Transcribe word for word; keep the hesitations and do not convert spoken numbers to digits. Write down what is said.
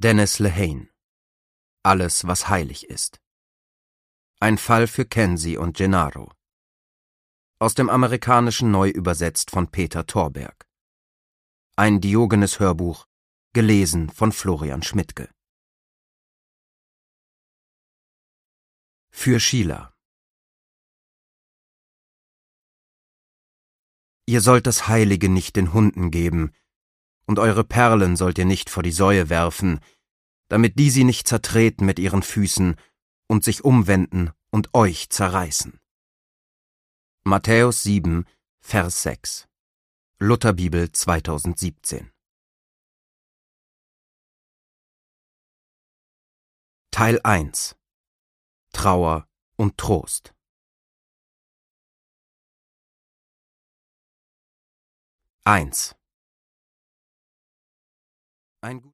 Dennis Lehane. Alles, was heilig ist. Ein Fall für Kenzie und Gennaro. Aus dem Amerikanischen neu übersetzt von Peter Thorberg. Ein Diogenes-Hörbuch, gelesen von Florian Schmidtke. Für Sheila. Ihr sollt das Heilige nicht den Hunden geben, und eure Perlen sollt ihr nicht vor die Säue werfen, damit die sie nicht zertreten mit ihren Füßen und sich umwenden und euch zerreißen. Matthäus sieben, Vers sechs. Lutherbibel zweitausendsiebzehn. Teil eins. Trauer und Trost. eins. Ein